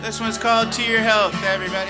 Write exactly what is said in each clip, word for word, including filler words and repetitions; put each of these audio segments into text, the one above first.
This one's called To Your Health, everybody.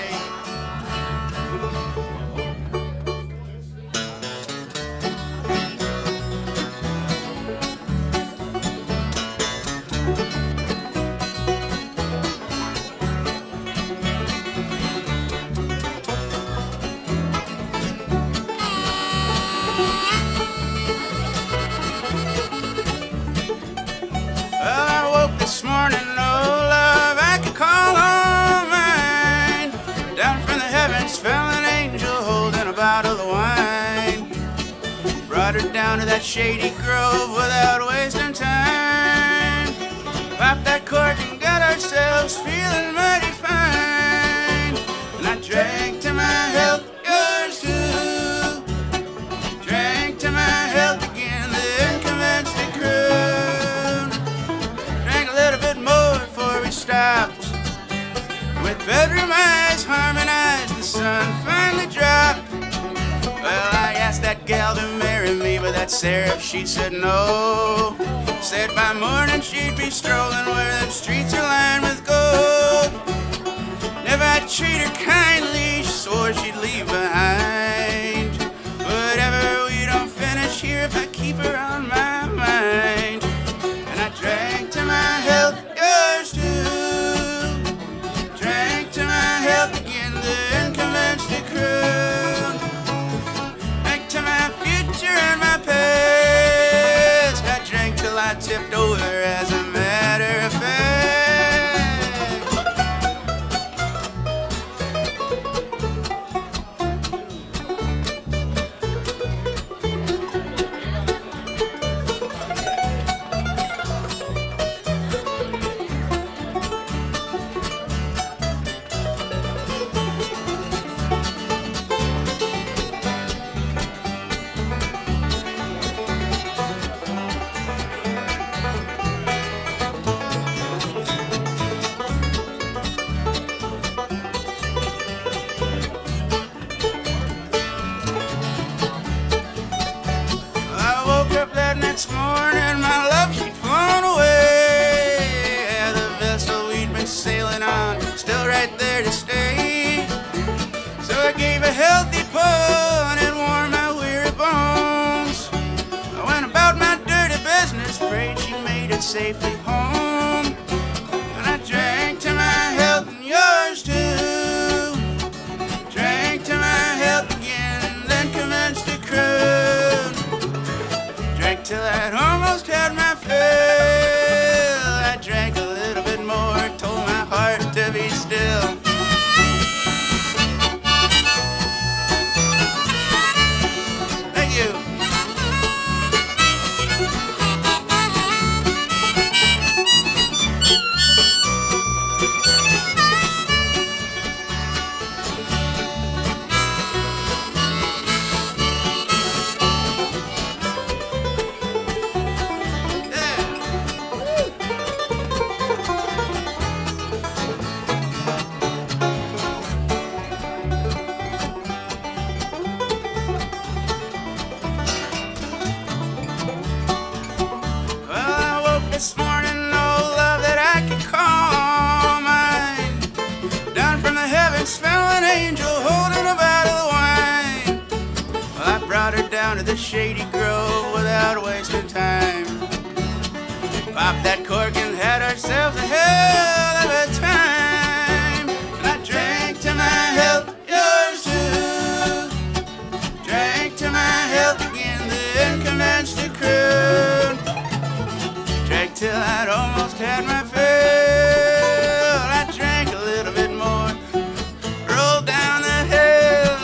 Well, I woke this morning, oh love, I could call on mine. Down from the heavens fell an angel holding a bottle of wine. Brought her down to that shady grove without wasting time. Popped that cork and got ourselves feeling mighty fine. And I drank to my health, yours too. Drank to my health again, then commenced to croon. Drank a little bit more before we stopped. With bedroom eyes harmonized, the sun finally dropped. Well, I asked that gal to marry me, but that seraph, she said no. Said by morning she'd be strolling where them streets are lined with gold. And if I'd treat her kindly, she swore she'd leave behind. But ever we don't finish here if I keep her on my mind. And I drank to my health, yours too. Drank to my health again, then commenced to croon. Drank to my future and my past. I drank till I tipped over as a matter of fact. I woke up that next morning, my love, she'd flown away. Yeah, the vessel we'd been sailing on, still right there to stay. So I gave a healthy pull and it warmed my weary bones. I went about my dirty business, prayed she made it safely home. And I drank to my health and yours too. Drank to my health again and then commenced to croon. Drank till I'd almost had my fill. I drank a little bit more, told my heart to be still. Thank you. Well, I woke this morning, no love that I could call mine. Down from the heavens fell an angel holding a bottle of wine. Well, I brought her down to the shady grove without wasting time. Popped that cork and had ourselves a hell of a time. And I drank to my health, yours too. Drank to my health again, then commenced to croon. Drank till I'd almost had my fill. I drank a little bit more, rolled down the hill.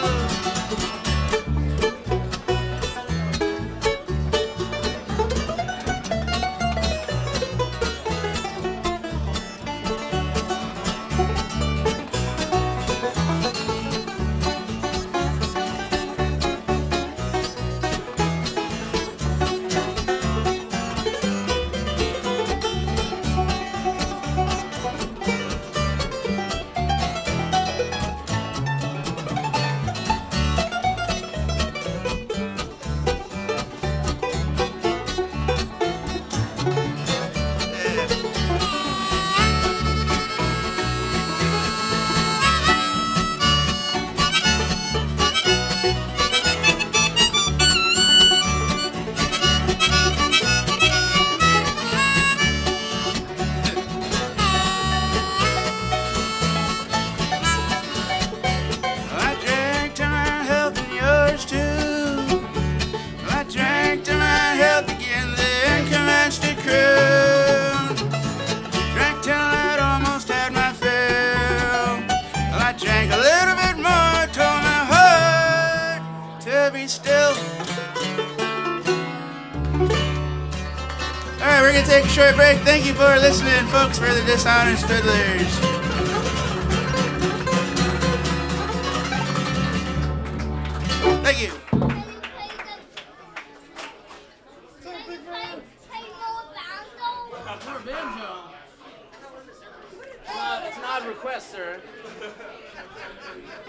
take a short break. Thank you for listening, folks, for the Dishonest Fiddlers. Thank you. More banjo. Uh, it's an odd request, sir.